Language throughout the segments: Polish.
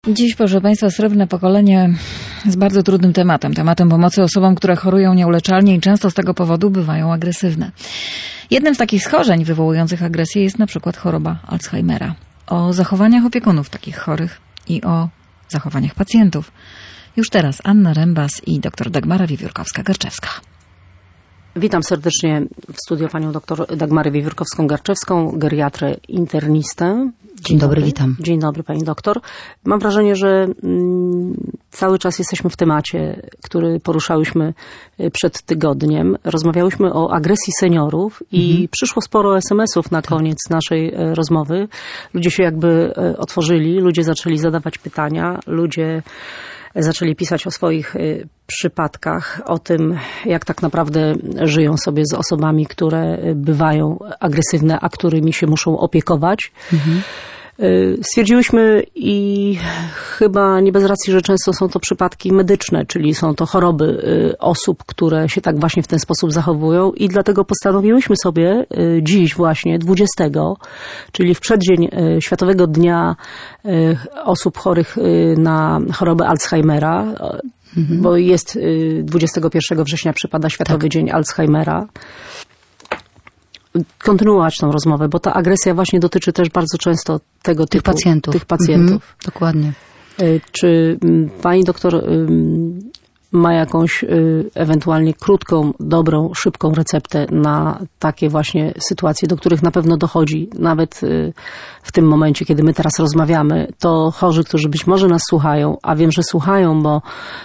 Dziś, proszę Państwa, srebrne pokolenie z bardzo trudnym tematem pomocy osobom, które chorują nieuleczalnie i często z tego powodu bywają agresywne. Jednym z takich schorzeń wywołujących agresję jest na przykład choroba Alzheimera. O zachowaniach opiekunów takich chorych i o zachowaniach pacjentów już teraz Anna Rembas i dr Dagmara Wiewiórkowska-Garczewska. Witam serdecznie w studiu panią dr Dagmarę Wiewiórkowską-Garczewską, geriatrę, internistę. Dzień dobry, witam. Dzień dobry, pani doktor. Mam wrażenie, że cały czas jesteśmy w temacie, który poruszałyśmy przed tygodniem. Rozmawiałyśmy o agresji seniorów i przyszło sporo SMS-ów na koniec naszej rozmowy. Ludzie się jakby otworzyli, ludzie zaczęli zadawać pytania, ludzie zaczęli pisać o swoich przypadkach, o tym, jak tak naprawdę żyją sobie z osobami, które bywają agresywne, a którymi się muszą opiekować. Stwierdziłyśmy i chyba nie bez racji, że często są to przypadki medyczne, czyli są to choroby osób, które się tak właśnie w ten sposób zachowują i dlatego postanowiłyśmy sobie dziś właśnie 20, czyli w przeddzień Światowego Dnia osób chorych na chorobę Alzheimera, bo jest 21 września przypada Światowy Dzień Alzheimera, kontynuować tą rozmowę, bo ta agresja właśnie dotyczy też bardzo często tych pacjentów. Dokładnie. Czy pani doktor ma jakąś ewentualnie krótką, dobrą, szybką receptę na takie właśnie sytuacje, do których na pewno dochodzi nawet w tym momencie, kiedy my teraz rozmawiamy, to chorzy, którzy być może nas słuchają, a wiem, że słuchają, bo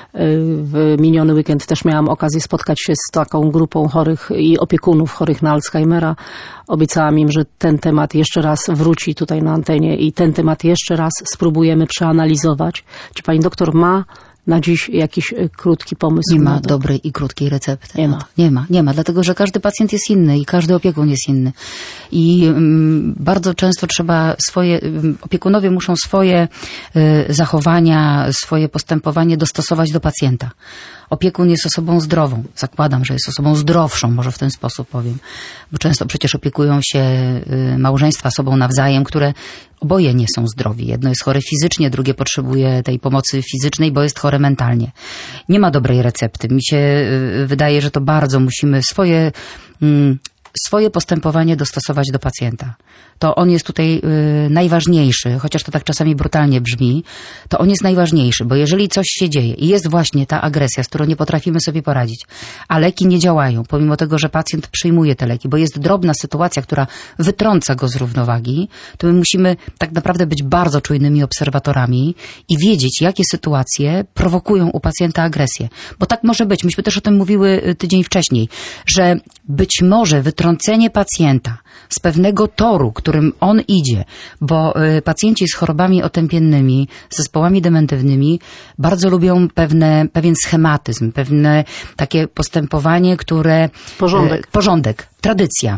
w miniony weekend też miałam okazję spotkać się z taką grupą chorych i opiekunów chorych na Alzheimera. Obiecałam im, że ten temat jeszcze raz wróci tutaj na antenie i ten temat jeszcze raz spróbujemy przeanalizować. Czy pani doktor ma na dziś jakiś krótki pomysł? Nie ma dobrej i krótkiej recepty. Nie ma, dlatego że każdy pacjent jest inny i każdy opiekun jest inny. I bardzo często opiekunowie muszą swoje zachowania, swoje postępowanie dostosować do pacjenta. Opiekun jest osobą zdrową. Zakładam, że jest osobą zdrowszą, może w ten sposób powiem. Bo często przecież opiekują się małżeństwa sobą nawzajem, które oboje nie są zdrowi. Jedno jest chore fizycznie, drugie potrzebuje tej pomocy fizycznej, bo jest chore mentalnie. Nie ma dobrej recepty. Mi się wydaje, że to bardzo musimy swoje postępowanie dostosować do pacjenta. To on jest tutaj najważniejszy, chociaż to tak czasami brutalnie brzmi, to on jest najważniejszy, bo jeżeli coś się dzieje i jest właśnie ta agresja, z którą nie potrafimy sobie poradzić, a leki nie działają, pomimo tego, że pacjent przyjmuje te leki, bo jest drobna sytuacja, która wytrąca go z równowagi, to my musimy tak naprawdę być bardzo czujnymi obserwatorami i wiedzieć, jakie sytuacje prowokują u pacjenta agresję. Bo tak może być, myśmy też o tym mówiły tydzień wcześniej, że być może wytrącenie pacjenta z pewnego toru, którym on idzie, bo pacjenci z chorobami otępiennymi, z zespołami dementywnymi bardzo lubią pewien schematyzm, pewne takie postępowanie, które... Porządek, tradycja,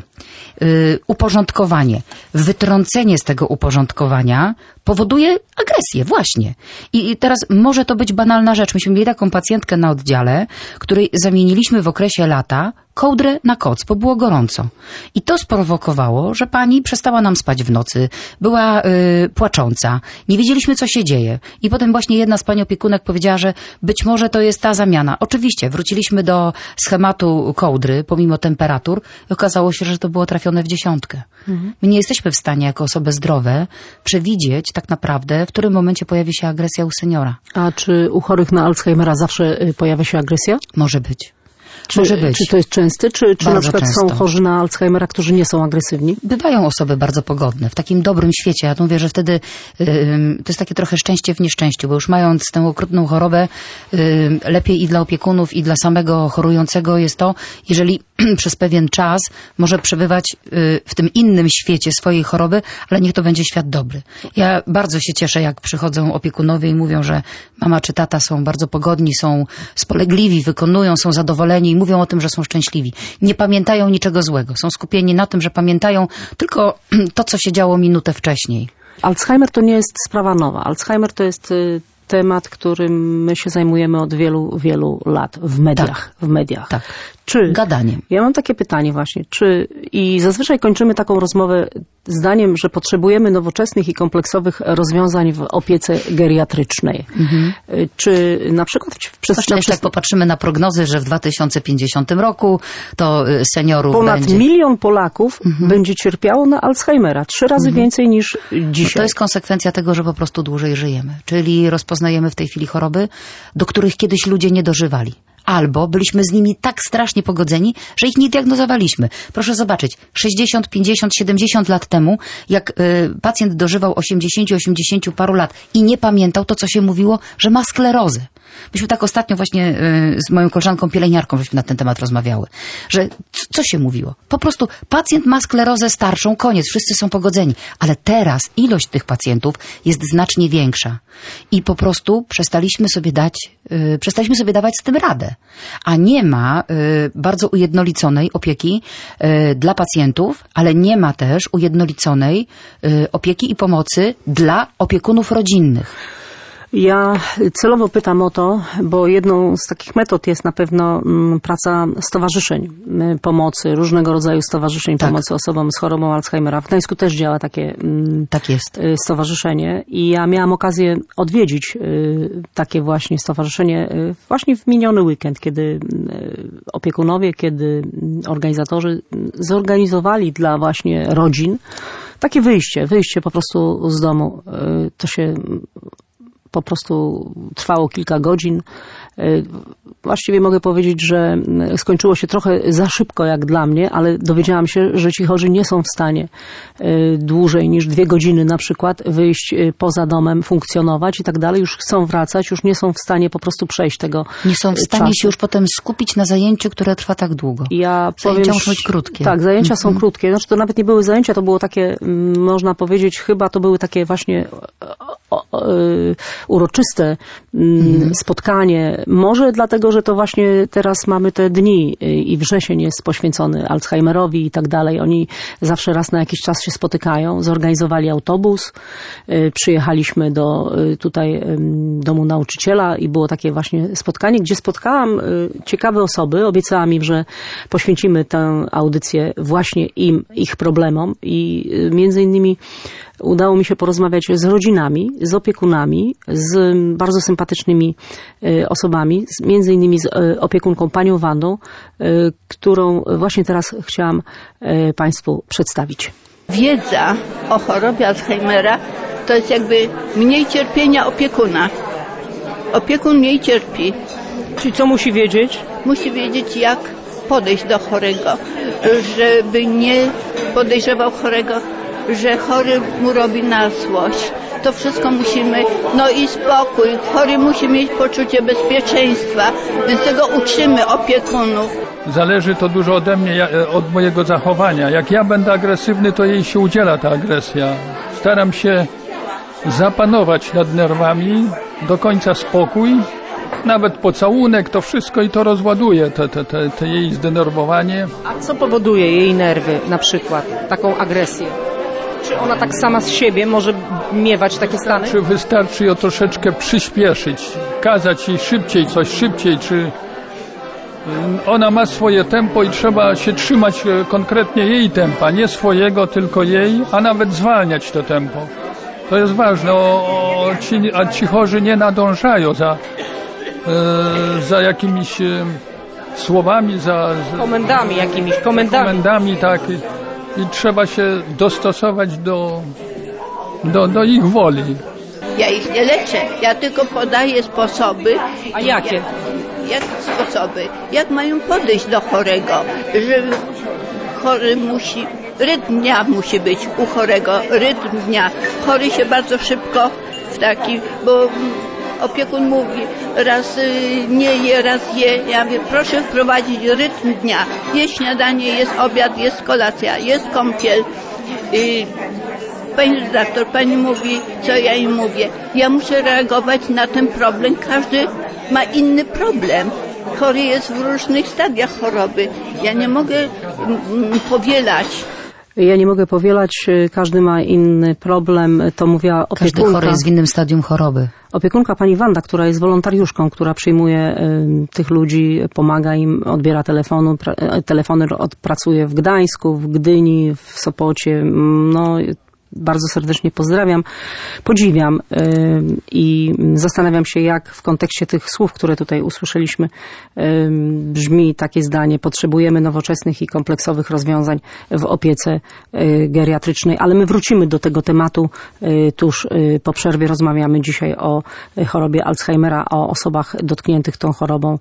uporządkowanie. Wytrącenie z tego uporządkowania powoduje agresję, właśnie. I teraz może to być banalna rzecz. Myśmy mieli taką pacjentkę na oddziale, której zamieniliśmy w okresie lata kołdrę na koc, bo było gorąco. I to sprowokowało, że pani przestała nam spać w nocy, była płacząca, nie wiedzieliśmy, co się dzieje. I potem właśnie jedna z pani opiekunek powiedziała, że być może to jest ta zamiana. Oczywiście, wróciliśmy do schematu kołdry, pomimo temperatur, i okazało się, że to było trafione w 10. My nie jesteśmy w stanie, jako osoby zdrowe, przewidzieć tak naprawdę, w którym momencie pojawi się agresja u seniora. A czy u chorych na Alzheimera zawsze pojawia się agresja? Może być. Czy to jest częste? Czy na przykład są chorzy na Alzheimera, którzy nie są agresywni? Bywają osoby bardzo pogodne. W takim dobrym świecie. Ja to mówię, że wtedy to jest takie trochę szczęście w nieszczęściu, bo już mając tę okrutną chorobę, lepiej i dla opiekunów, i dla samego chorującego jest to, jeżeli przez pewien czas może przebywać w tym innym świecie swojej choroby, ale niech to będzie świat dobry. Ja bardzo się cieszę, jak przychodzą opiekunowie i mówią, że mama czy tata są bardzo pogodni, są spolegliwi, wykonują, są zadowoleni i mówią o tym, że są szczęśliwi. Nie pamiętają niczego złego. Są skupieni na tym, że pamiętają tylko to, co się działo minutę wcześniej. Alzheimer to nie jest sprawa nowa. Alzheimer to jest temat, którym my się zajmujemy od wielu, wielu lat w mediach. Tak. gadaniem. Ja mam takie pytanie właśnie, i zazwyczaj kończymy taką rozmowę zdaniem, że potrzebujemy nowoczesnych i kompleksowych rozwiązań w opiece geriatrycznej. Czy na przykład jak popatrzymy na prognozy, że w 2050 roku to seniorów ponad będzie... 1 milion Polaków będzie cierpiało na Alzheimera. 3 razy więcej niż dzisiaj. To jest konsekwencja tego, że po prostu dłużej żyjemy. Czyli rozpoznajemy w tej chwili choroby, do których kiedyś ludzie nie dożywali. Albo byliśmy z nimi tak strasznie pogodzeni, że ich nie diagnozowaliśmy. Proszę zobaczyć, 60, 50, 70 lat temu, jak pacjent dożywał 80, 80 paru lat i nie pamiętał, to co się mówiło, że ma sklerozę. Myśmy tak ostatnio właśnie z moją koleżanką pielęgniarką żeśmy na ten temat rozmawiały, że co się mówiło? Po prostu pacjent ma sklerozę starszą, koniec, wszyscy są pogodzeni. Ale teraz ilość tych pacjentów jest znacznie większa i po prostu przestaliśmy sobie dawać z tym radę. A nie ma bardzo ujednoliconej opieki dla pacjentów, ale nie ma też ujednoliconej opieki i pomocy dla opiekunów rodzinnych. Ja celowo pytam o to, bo jedną z takich metod jest na pewno praca stowarzyszeń pomocy, różnego rodzaju stowarzyszeń pomocy osobom z chorobą Alzheimera. W Gdańsku też działa takie stowarzyszenie i ja miałam okazję odwiedzić takie właśnie stowarzyszenie właśnie w miniony weekend, kiedy opiekunowie, kiedy organizatorzy zorganizowali dla właśnie rodzin takie wyjście po prostu z domu. To się po prostu trwało kilka godzin. Właściwie mogę powiedzieć, że skończyło się trochę za szybko jak dla mnie, ale dowiedziałam się, że ci chorzy nie są w stanie dłużej niż 2 godziny na przykład wyjść poza domem, funkcjonować i tak dalej. Już chcą wracać, już nie są w stanie po prostu przejść tego Nie są w stanie się już potem skupić na zajęciu, które trwa tak długo. Zajęcia muszą być krótkie. Tak, zajęcia są krótkie. Znaczy to nawet nie były zajęcia, to było takie, można powiedzieć, chyba to były takie właśnie uroczyste spotkanie. Może dlatego, że to właśnie teraz mamy te dni i wrzesień jest poświęcony Alzheimerowi i tak dalej. Oni zawsze raz na jakiś czas się spotykają. Zorganizowali autobus. Przyjechaliśmy do tutaj domu nauczyciela i było takie właśnie spotkanie, gdzie spotkałam ciekawe osoby. Obiecałam im, że poświęcimy tę audycję właśnie ich problemom i między innymi udało mi się porozmawiać z rodzinami, z opiekunami, z bardzo sympatycznymi osobami, między innymi z opiekunką panią Wandą, którą właśnie teraz chciałam Państwu przedstawić. Wiedza o chorobie Alzheimera to jest jakby mniej cierpienia opiekuna. Opiekun mniej cierpi. Czyli co musi wiedzieć? Musi wiedzieć, jak podejść do chorego, żeby nie podejrzewał chorego, że chory mu robi na złość. To wszystko musimy, no i spokój. Chory musi mieć poczucie bezpieczeństwa, więc tego uczymy opiekunów. Zależy to dużo ode mnie, od mojego zachowania. Jak ja będę agresywny, to jej się udziela ta agresja. Staram się zapanować nad nerwami, do końca spokój, nawet pocałunek, to wszystko i to rozładuje, te jej zdenerwowanie. A co powoduje jej nerwy, na przykład, taką agresję? Czy ona tak sama z siebie może miewać takie stany? Czy wystarczy ją troszeczkę przyspieszyć, kazać jej szybciej, czy ona ma swoje tempo i trzeba się trzymać konkretnie jej tempa, nie swojego, tylko jej, a nawet zwalniać to tempo. To jest ważne, a ci chorzy nie nadążają za jakimiś słowami, za komendami, tak. I trzeba się dostosować do ich woli. Ja ich nie leczę, ja tylko podaję sposoby. A jakie? Jak sposoby? Jak mają podejść do chorego? Że chory rytm dnia musi być u chorego, rytm dnia. Chory się bardzo szybko bo opiekun mówi, raz nie je, raz je. Ja mówię, proszę wprowadzić rytm dnia. Jest śniadanie, jest obiad, jest kolacja, jest kąpiel. Pani redaktor, pani mówi, co ja im mówię. Ja muszę reagować na ten problem. Każdy ma inny problem. Chory jest w różnych stadiach choroby. Ja nie mogę powielać. Ja nie mogę powielać, każdy ma inny problem, to mówiła opiekunka. Każdy chory jest w innym stadium choroby. Opiekunka pani Wanda, która jest wolontariuszką, która przyjmuje tych ludzi, pomaga im, odbiera telefony pracuje w Gdańsku, w Gdyni, w Sopocie. No, bardzo serdecznie pozdrawiam, podziwiam i zastanawiam się, jak w kontekście tych słów, które tutaj usłyszeliśmy, brzmi takie zdanie: potrzebujemy nowoczesnych i kompleksowych rozwiązań w opiece geriatrycznej, ale my wrócimy do tego tematu tuż po przerwie. Rozmawiamy dzisiaj o chorobie Alzheimera, o osobach dotkniętych tą chorobą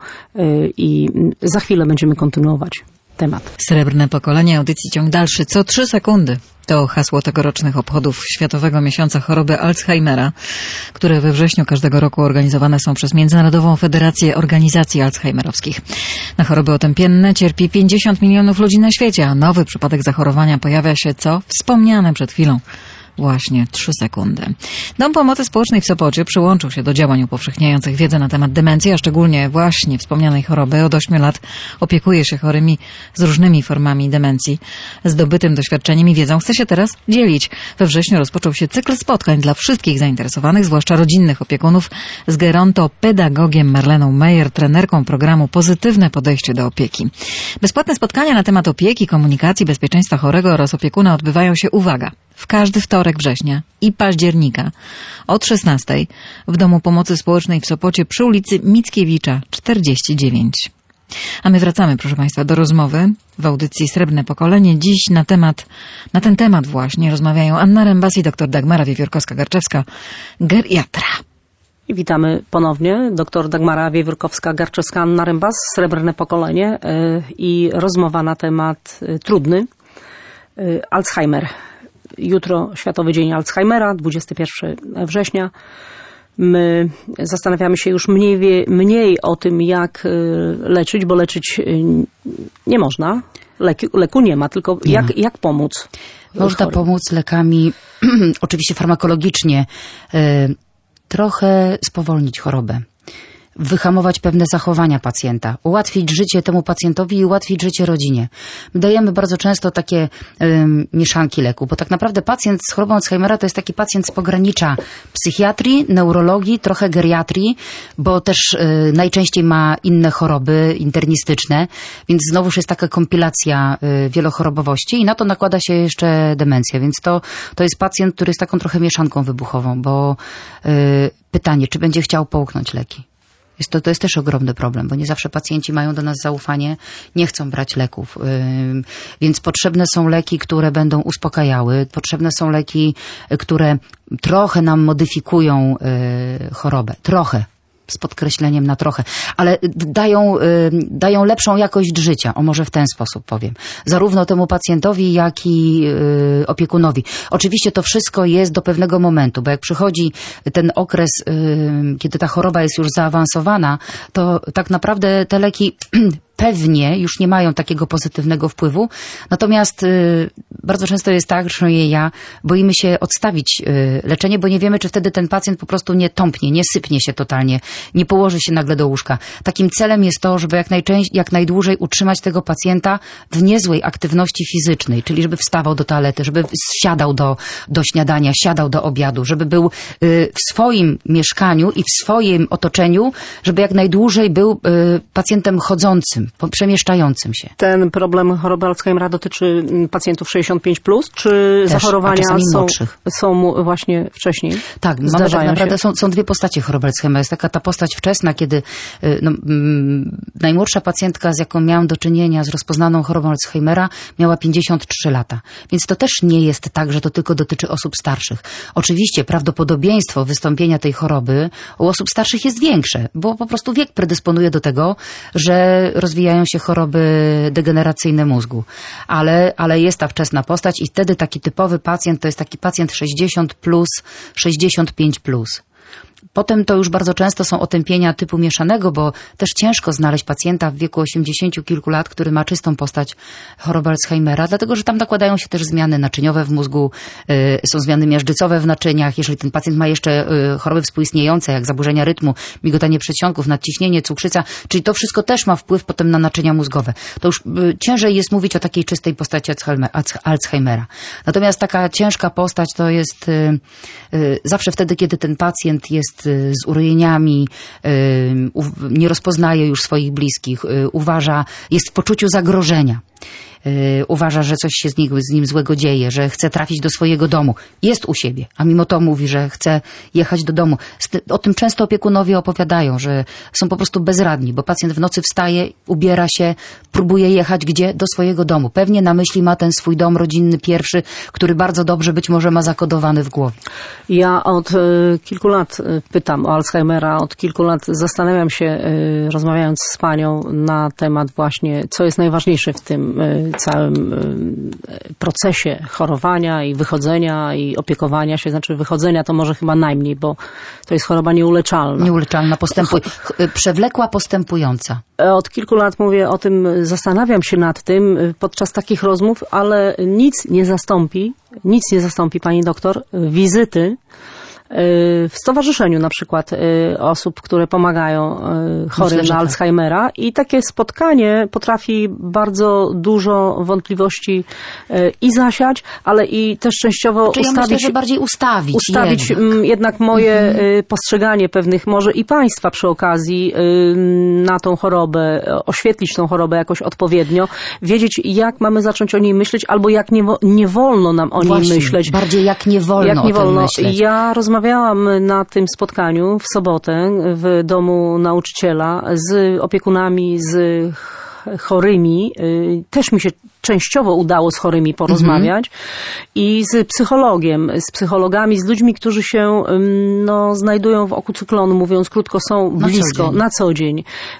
i za chwilę będziemy kontynuować temat. Srebrne pokolenie, audycji ciąg dalszy co 3 sekundy. To hasło tegorocznych obchodów Światowego Miesiąca Choroby Alzheimera, które we wrześniu każdego roku organizowane są przez Międzynarodową Federację Organizacji Alzheimerowskich. Na choroby otępienne cierpi 50 milionów ludzi na świecie, a nowy przypadek zachorowania pojawia się co wspomniane przed chwilą. Właśnie 3 sekundy. Dom Pomocy Społecznej w Sopocie przyłączył się do działań upowszechniających wiedzę na temat demencji, a szczególnie właśnie wspomnianej choroby. Od 8 lat opiekuje się chorymi z różnymi formami demencji. Zdobytym doświadczeniem i wiedzą chce się teraz dzielić. We wrześniu rozpoczął się cykl spotkań dla wszystkich zainteresowanych, zwłaszcza rodzinnych opiekunów, z gerontopedagogiem Marleną Meyer, trenerką programu Pozytywne Podejście do Opieki. Bezpłatne spotkania na temat opieki, komunikacji, bezpieczeństwa chorego oraz opiekuna odbywają się, uwaga, w każdy wtorek września i października od 16:00 w Domu Pomocy Społecznej w Sopocie przy ulicy Mickiewicza 49. A my wracamy, proszę Państwa, do rozmowy w audycji Srebrne Pokolenie. Dziś na ten temat właśnie rozmawiają Anna Rembas i dr Dagmara Wiewiórkowska-Garczewska, geriatra. I witamy ponownie. Dr Dagmara Wiewiórkowska-Garczewska, Anna Rembas, Srebrne Pokolenie i rozmowa na temat trudny. Alzheimer. Jutro Światowy Dzień Alzheimera, 21 września. My zastanawiamy się już mniej o tym, jak leczyć, bo leczyć nie można. Leku nie ma, tylko jak pomóc? Można pomóc lekami, oczywiście farmakologicznie, trochę spowolnić chorobę. Wyhamować pewne zachowania pacjenta, ułatwić życie temu pacjentowi i ułatwić życie rodzinie. My dajemy bardzo często takie mieszanki leku, bo tak naprawdę pacjent z chorobą Alzheimera to jest taki pacjent z pogranicza psychiatrii, neurologii, trochę geriatrii, bo też najczęściej ma inne choroby internistyczne, więc znowuż jest taka kompilacja wielochorobowości i na to nakłada się jeszcze demencja, więc to jest pacjent, który jest taką trochę mieszanką wybuchową, bo pytanie, czy będzie chciał połknąć leki. To jest też ogromny problem, bo nie zawsze pacjenci mają do nas zaufanie, nie chcą brać leków. Więc potrzebne są leki, które będą uspokajały, potrzebne są leki, które trochę nam modyfikują chorobę. Trochę. Z podkreśleniem na trochę, ale dają lepszą jakość życia, o może w ten sposób powiem. Zarówno temu pacjentowi, jak i opiekunowi. Oczywiście to wszystko jest do pewnego momentu, bo jak przychodzi ten okres, kiedy ta choroba jest już zaawansowana, to tak naprawdę te leki pewnie już nie mają takiego pozytywnego wpływu. Natomiast bardzo często jest tak, że boimy się odstawić leczenie, bo nie wiemy, czy wtedy ten pacjent po prostu nie tąpnie, nie sypnie się totalnie, nie położy się nagle do łóżka. Takim celem jest to, żeby jak najdłużej utrzymać tego pacjenta w niezłej aktywności fizycznej, czyli żeby wstawał do toalety, żeby siadał do śniadania, siadał do obiadu, żeby był w swoim mieszkaniu i w swoim otoczeniu, żeby jak najdłużej był pacjentem chodzącym, przemieszczającym się. Ten problem choroby Alzheimera dotyczy pacjentów 65+, czy też, zachorowania są właśnie wcześniej? Tak, mamy tak naprawdę są dwie postacie choroby Alzheimera. Jest taka ta postać wczesna, kiedy najmłodsza pacjentka, z jaką miałam do czynienia z rozpoznaną chorobą Alzheimera, miała 53 lata. Więc to też nie jest tak, że to tylko dotyczy osób starszych. Oczywiście prawdopodobieństwo wystąpienia tej choroby u osób starszych jest większe, bo po prostu wiek predysponuje do tego, że rozwijają się choroby degeneracyjne mózgu. Ale jest ta wczesna postać i wtedy taki typowy pacjent to jest taki pacjent 60+, 65+. Potem to już bardzo często są otępienia typu mieszanego, bo też ciężko znaleźć pacjenta w wieku 80 kilku lat, który ma czystą postać choroby Alzheimera, dlatego że tam nakładają się też zmiany naczyniowe w mózgu, są zmiany miażdżycowe w naczyniach. Jeżeli ten pacjent ma jeszcze choroby współistniejące, jak zaburzenia rytmu, migotanie przedsionków, nadciśnienie, cukrzyca, czyli to wszystko też ma wpływ potem na naczynia mózgowe. To już ciężej jest mówić o takiej czystej postaci Alzheimera. Natomiast taka ciężka postać to jest zawsze wtedy, kiedy ten pacjent jest jest z urojeniami, nie rozpoznaje już swoich bliskich, jest w poczuciu zagrożenia. Uważa, że coś się z nim złego dzieje, że chce trafić do swojego domu. Jest u siebie, a mimo to mówi, że chce jechać do domu. O tym często opiekunowie opowiadają, że są po prostu bezradni, bo pacjent w nocy wstaje, ubiera się, próbuje jechać gdzie? Do swojego domu. Pewnie na myśli ma ten swój dom rodzinny pierwszy, który bardzo dobrze być może ma zakodowany w głowie. Ja od kilku lat pytam o Alzheimera, od kilku lat zastanawiam się, rozmawiając z panią na temat właśnie, co jest najważniejsze w tym całym procesie chorowania i wychodzenia i opiekowania się, znaczy wychodzenia to może chyba najmniej, bo to jest choroba nieuleczalna. Nieuleczalna, przewlekła, postępująca. Od kilku lat mówię o tym, zastanawiam się nad tym podczas takich rozmów, ale nic nie zastąpi, pani doktor, wizyty w stowarzyszeniu na przykład osób, które pomagają chorym na Alzheimera i takie spotkanie potrafi bardzo dużo wątpliwości i zasiać, ale i też częściowo ustawić. Ja myślę, że bardziej ustawić jednak moje postrzeganie pewnych, może i państwa przy okazji na tą chorobę, oświetlić tą chorobę jakoś odpowiednio, wiedzieć jak mamy zacząć o niej myśleć, albo jak nie wolno nam o niej myśleć. Bardziej jak nie wolno o tym myśleć. Ja rozmawiałam na tym spotkaniu w sobotę w domu nauczyciela z opiekunami, z chorymi. Też mi się częściowo udało z chorymi porozmawiać i z psychologiem, z psychologami, z ludźmi, którzy się znajdują w oku cyklonu, mówiąc krótko, są blisko, na co dzień.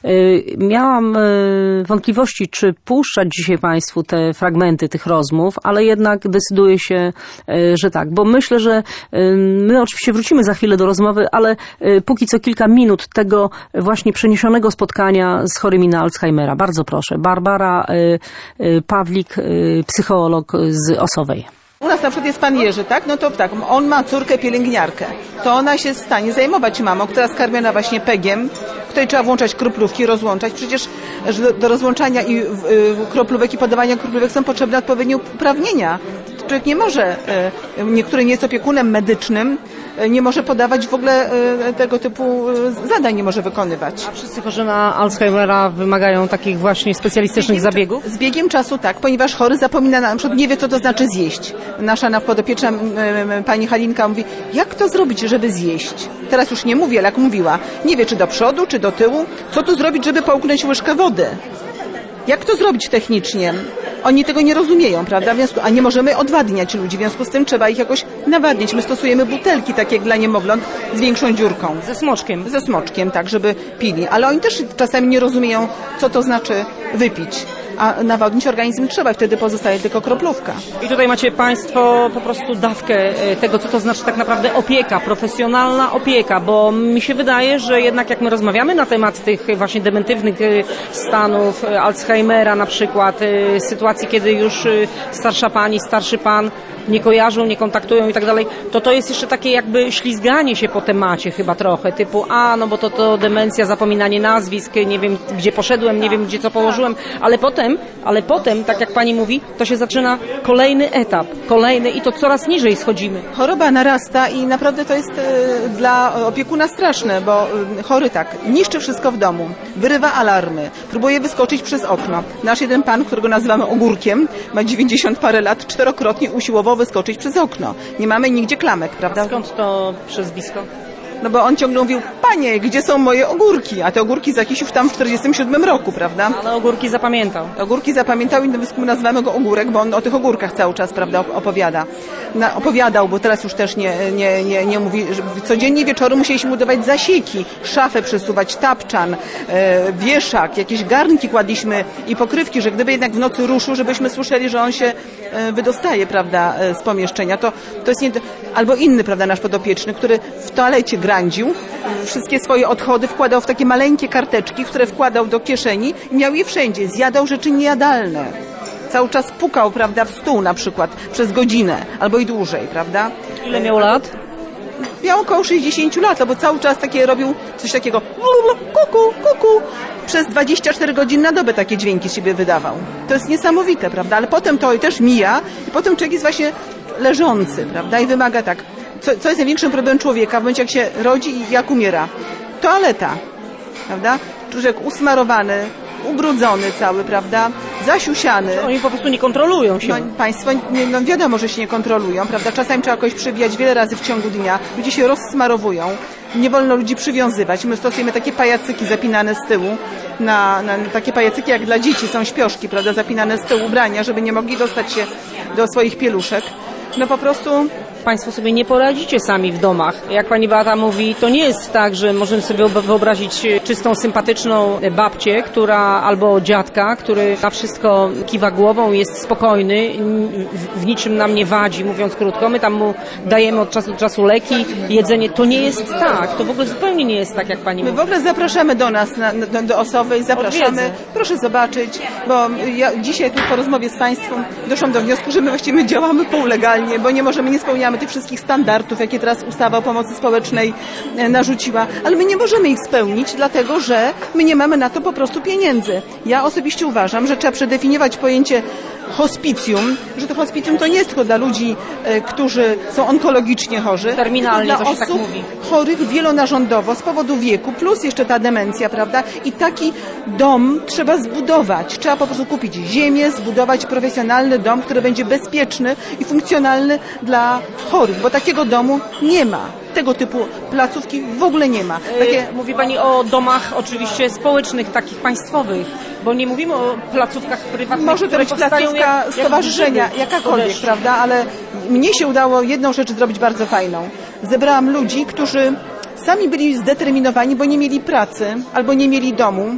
Miałam wątpliwości, czy puszczać dzisiaj państwu te fragmenty tych rozmów, ale jednak decyduję się, że tak, bo myślę, że my oczywiście wrócimy za chwilę do rozmowy, ale póki co kilka minut tego właśnie przeniesionego spotkania z chorymi na Alzheimera. Bardzo proszę. Barbara Pawlik, psycholog z Osowej. U nas na przykład jest pan Jerzy, tak? No to tak, on ma córkę pielęgniarkę. To ona się w stanie zajmować mamą, która jest karmiona właśnie PEG-iem, której trzeba włączać kroplówki, rozłączać. Przecież do rozłączania i kroplówek i podawania kroplówek są potrzebne odpowiednie uprawnienia. Człowiek nie może, który nie jest opiekunem medycznym, nie może podawać w ogóle tego typu zadań, nie może wykonywać. A wszyscy chorzy na Alzheimera wymagają takich właśnie specjalistycznych zabiegów? Z biegiem czasu tak, ponieważ chory zapomina, na przykład nie wie, co to znaczy zjeść. Nasza podopieczna pani Halinka mówi, jak to zrobić, żeby zjeść? Teraz już nie mówię, ale jak mówiła, nie wie, czy do przodu, czy do tyłu, co tu zrobić, żeby połknąć łyżkę wody. Jak to zrobić technicznie? Oni tego nie rozumieją, prawda? A nie możemy odwadniać ludzi, w związku z tym trzeba ich jakoś nawadniać. My stosujemy butelki, takie jak dla niemowląt, z większą dziurką. Ze smoczkiem. Ze smoczkiem, tak, żeby pili. Ale oni też czasami nie rozumieją, co to znaczy wypić. A nawadnić organizm trzeba, wtedy pozostaje tylko kroplówka. I tutaj macie państwo po prostu dawkę tego, co to znaczy tak naprawdę opieka, profesjonalna opieka, bo mi się wydaje, że jednak jak my rozmawiamy na temat tych właśnie dementywnych stanów, Alzheimera na przykład, sytuacji, kiedy już starsza pani, starszy pan nie kojarzą, nie kontaktują i tak dalej, to jest jeszcze takie jakby ślizganie się po temacie chyba trochę, typu no bo to demencja, zapominanie nazwisk, nie wiem gdzie poszedłem, nie wiem gdzie co położyłem, ale potem, tak jak pani mówi, to się zaczyna kolejny etap, i to coraz niżej schodzimy. Choroba narasta i naprawdę to jest dla opiekuna straszne, bo chory tak, niszczy wszystko w domu, wyrywa alarmy, próbuje wyskoczyć przez okno. Nasz jeden pan, którego nazywamy ogórkiem, ma 90 parę lat, 4-krotnie usiłował wyskoczyć przez okno. Nie mamy nigdzie klamek, prawda? A skąd to przezwisko? No bo on ciągle mówił, panie, gdzie są moje ogórki? A te ogórki zakisił tam w 47 roku, prawda? Ale ogórki zapamiętał. Ogórki zapamiętał i nazywamy go ogórek, bo on o tych ogórkach cały czas, prawda, opowiada. Opowiadał, bo teraz już też nie mówi. Codziennie wieczoru musieliśmy budować zasieki, szafę przesuwać, tapczan, wieszak, jakieś garnki kładliśmy i pokrywki, że gdyby jednak w nocy ruszył, żebyśmy słyszeli, że on się wydostaje, prawda, z pomieszczenia. To jest nie... Albo inny, prawda, nasz podopieczny, który w toalecie grandził, wszystkie swoje odchody wkładał w takie maleńkie karteczki, które wkładał do kieszeni i miał je wszędzie. Zjadał rzeczy niejadalne. Cały czas pukał, prawda, w stół na przykład przez godzinę albo i dłużej, prawda? Ile miał lat? Miał około 60 lat, bo cały czas takie robił coś takiego kuku, kuku. Przez 24 godziny na dobę takie dźwięki z siebie wydawał. To jest niesamowite, prawda? Ale potem to też mija i potem człowiek jest właśnie leżący, prawda? I wymaga tak co jest największym problemem człowieka w momencie, jak się rodzi i jak umiera? Toaleta, prawda? Człowiek usmarowany, ubrudzony cały, prawda? Zasiusiany. Oni po prostu nie kontrolują się. No, państwo, no wiadomo, że się nie kontrolują, prawda? Czasami trzeba kogoś przybijać wiele razy w ciągu dnia. Ludzie się rozsmarowują. Nie wolno ludzi przywiązywać. My stosujemy takie pajacyki zapinane z tyłu. Na takie pajacyki jak dla dzieci są śpioszki, prawda? Zapinane z tyłu ubrania, żeby nie mogli dostać się do swoich pieluszek. No po prostu... Państwo sobie nie poradzicie sami w domach. Jak pani Beata mówi, to nie jest tak, że możemy sobie wyobrazić czystą, sympatyczną babcię, albo dziadka, który na wszystko kiwa głową, jest spokojny, w niczym nam nie wadzi, mówiąc krótko. My tam mu dajemy od czasu do czasu leki, jedzenie. To nie jest tak. To w ogóle zupełnie nie jest tak, jak pani mówi. My w ogóle zapraszamy do nas, do Osowej, zapraszamy. Proszę zobaczyć, bo ja dzisiaj tu po rozmowie z państwem doszłam do wniosku, że my właściwie działamy półlegalnie, bo nie spełniamy tych wszystkich standardów, jakie teraz ustawa o pomocy społecznej narzuciła, ale my nie możemy ich spełnić, dlatego że my nie mamy na to po prostu pieniędzy. Ja osobiście uważam, że trzeba przedefiniować pojęcie hospicjum, że to hospicjum to nie jest tylko dla ludzi, którzy są onkologicznie chorzy, terminalnie, tylko dla osób tak mówi. chorych wielonarządowo z powodu wieku, plus jeszcze ta demencja, prawda? I taki dom trzeba zbudować. Trzeba po prostu kupić ziemię, zbudować profesjonalny dom, który będzie bezpieczny i funkcjonalny dla chorych, bo takiego domu nie ma. Tego typu placówki w ogóle nie ma. Mówi pani o domach oczywiście społecznych, takich państwowych, bo nie mówimy o placówkach prywatnych. Może to być placówka stowarzyszenia, jakakolwiek, prawda? Ale mnie się udało jedną rzecz zrobić bardzo fajną. Zebrałam ludzi, którzy sami byli zdeterminowani, bo nie mieli pracy albo nie mieli domu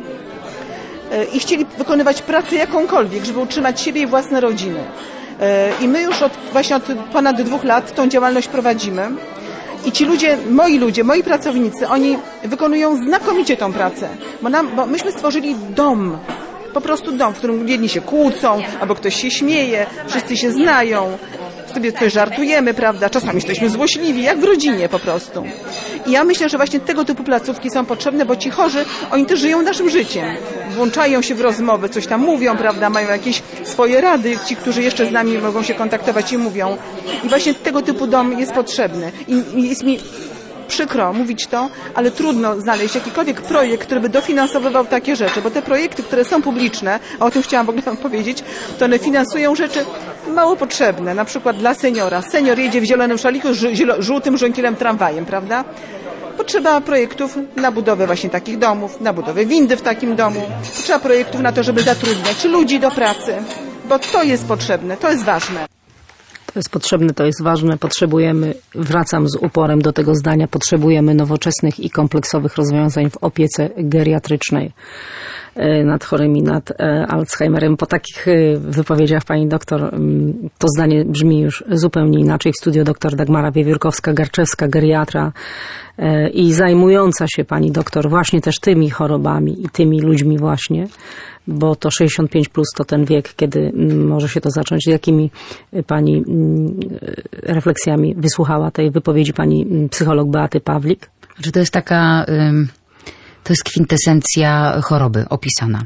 i chcieli wykonywać pracę jakąkolwiek, żeby utrzymać siebie i własne rodziny. I my już właśnie od ponad 2 lat tą działalność prowadzimy. I ci ludzie, moi pracownicy, oni wykonują znakomicie tą pracę, bo myśmy stworzyli dom, po prostu dom, w którym jedni się kłócą, albo ktoś się śmieje, wszyscy się znają, sobie coś żartujemy, prawda, czasami jesteśmy złośliwi, jak w rodzinie po prostu. I ja myślę, że właśnie tego typu placówki są potrzebne, bo ci chorzy, oni też żyją naszym życiem. Włączają się w rozmowy, coś tam mówią, prawda, mają jakieś swoje rady, ci, którzy jeszcze z nami mogą się kontaktować i mówią. I właśnie tego typu dom jest potrzebny. I jest mi przykro mówić to, ale trudno znaleźć jakikolwiek projekt, który by dofinansowywał takie rzeczy, bo te projekty, które są publiczne, a o tym chciałam w ogóle powiedzieć, to one finansują rzeczy mało potrzebne, na przykład dla seniora. Senior jedzie w zielonym szaliku z żółtym żonkilem tramwajem, prawda? Potrzeba projektów na budowę właśnie takich domów, na budowę windy w takim domu. Potrzeba projektów na to, żeby zatrudniać ludzi do pracy, bo to jest potrzebne, to jest ważne. To jest potrzebne, to jest ważne. Potrzebujemy, wracam z uporem do tego zdania, potrzebujemy nowoczesnych i kompleksowych rozwiązań w opiece geriatrycznej nad chorymi, nad Alzheimerem. Po takich wypowiedziach pani doktor to zdanie brzmi już zupełnie inaczej. W studiu doktor Dagmara Wiewiórkowska-Garczewska, geriatra i zajmująca się pani doktor właśnie też tymi chorobami i tymi ludźmi właśnie, bo to 65 plus to ten wiek, kiedy może się to zacząć. Jakimi pani refleksjami wysłuchała tej wypowiedzi pani psycholog Beaty Pawlik? Znaczy to jest taka, to jest kwintesencja choroby opisana.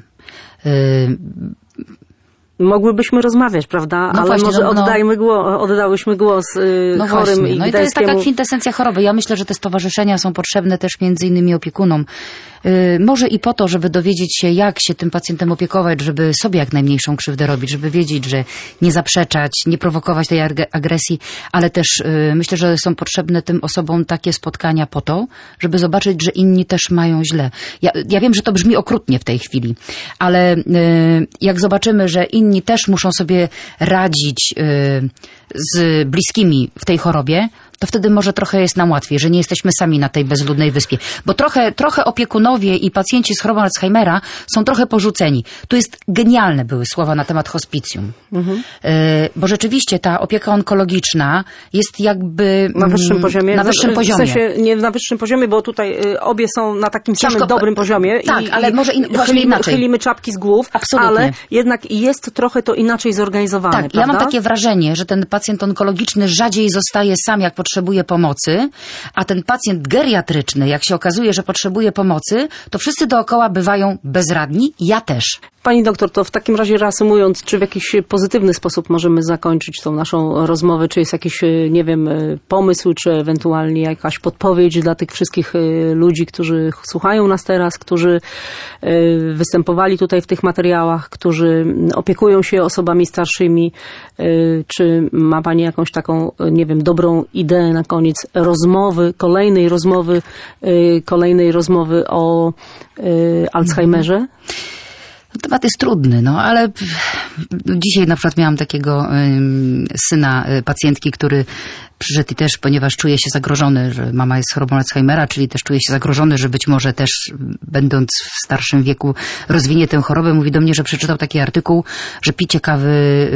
Mogłybyśmy rozmawiać, prawda? No ale właśnie, może oddałyśmy głos no chorym właśnie. i No i to jest taka kwintesencja choroby. Ja myślę, że te stowarzyszenia są potrzebne też między innymi opiekunom. Może i po to, żeby dowiedzieć się, jak się tym pacjentem opiekować, żeby sobie jak najmniejszą krzywdę robić, żeby wiedzieć, że nie zaprzeczać, nie prowokować tej agresji, ale też myślę, że są potrzebne tym osobom takie spotkania po to, żeby zobaczyć, że inni też mają źle. Ja wiem, że to brzmi okrutnie w tej chwili, ale jak zobaczymy, że inni też muszą sobie radzić z bliskimi w tej chorobie, to wtedy może trochę jest nam łatwiej, że nie jesteśmy sami na tej bezludnej wyspie. Bo trochę opiekunowie i pacjenci z chorobą Alzheimera są trochę porzuceni. Tu jest genialne były słowa na temat hospicjum. Bo rzeczywiście ta opieka onkologiczna jest jakby na wyższym poziomie. Na wyższym poziomie. W sensie nie na wyższym poziomie, bo tutaj obie są na takim samym dobrym poziomie. Tak, ale może właśnie inaczej. Chylimy czapki z głów, absolutnie. Ale jednak jest trochę to inaczej zorganizowane. Tak, prawda? ja mam takie wrażenie, że ten pacjent pacjent onkologiczny rzadziej zostaje sam, jak potrzebuje pomocy, a ten pacjent geriatryczny, jak się okazuje, że potrzebuje pomocy, to wszyscy dookoła bywają bezradni, ja też. Pani doktor, to w takim razie reasumując, czy w jakiś pozytywny sposób możemy zakończyć tą naszą rozmowę? Czy jest jakiś, nie wiem, pomysł, czy ewentualnie jakaś podpowiedź dla tych wszystkich ludzi, którzy słuchają nas teraz, którzy występowali tutaj w tych materiałach, którzy opiekują się osobami starszymi? Czy ma Pani jakąś taką, nie wiem, dobrą ideę na koniec rozmowy, kolejnej rozmowy o Alzheimerze? Temat jest trudny, no ale dzisiaj na przykład miałam takiego syna pacjentki, który przyszedł i też, ponieważ czuje się zagrożony, że mama jest z chorobą Alzheimera, czyli też czuje się zagrożony, że być może też będąc w starszym wieku rozwinie tę chorobę, mówi do mnie, że przeczytał taki artykuł, że picie kawy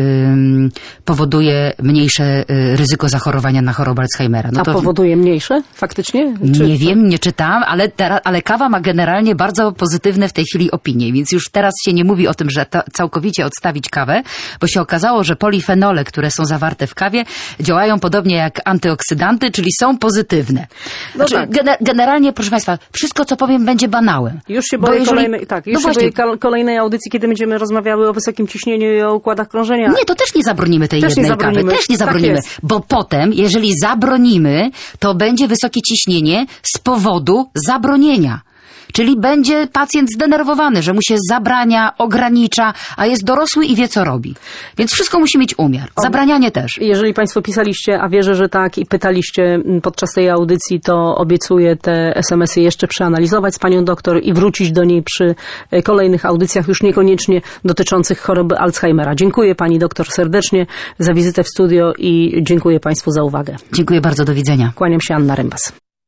powoduje mniejsze ryzyko zachorowania na chorobę Alzheimera. No to powoduje mniejsze? Faktycznie? Nie wiem, nie czytałam, ale kawa ma generalnie bardzo pozytywne w tej chwili opinie, więc już teraz się nie mówi o tym, że całkowicie odstawić kawę, bo się okazało, że polifenole, które są zawarte w kawie, działają podobnie jak antyoksydanty, czyli są pozytywne. No znaczy, tak. Generalnie, proszę Państwa, wszystko, co powiem, będzie banałem. Już się boję kolejnej audycji, kiedy będziemy rozmawiały o wysokim ciśnieniu i o układach krążenia. Nie, to też nie zabronimy tej jednej kawy. Też nie zabronimy. Tak, bo potem, jeżeli zabronimy, to będzie wysokie ciśnienie z powodu zabronienia. Czyli będzie pacjent zdenerwowany, że mu się zabrania, ogranicza, a jest dorosły i wie, co robi. Więc wszystko musi mieć umiar. Zabranianie też. Jeżeli Państwo pisaliście, a wierzę, że tak, i pytaliście podczas tej audycji, to obiecuję te SMS-y jeszcze przeanalizować z Panią doktor i wrócić do niej przy kolejnych audycjach, już niekoniecznie dotyczących choroby Alzheimera. Dziękuję Pani doktor serdecznie za wizytę w studio i dziękuję Państwu za uwagę. Dziękuję bardzo, do widzenia. Kłaniam się, Anna Rembas.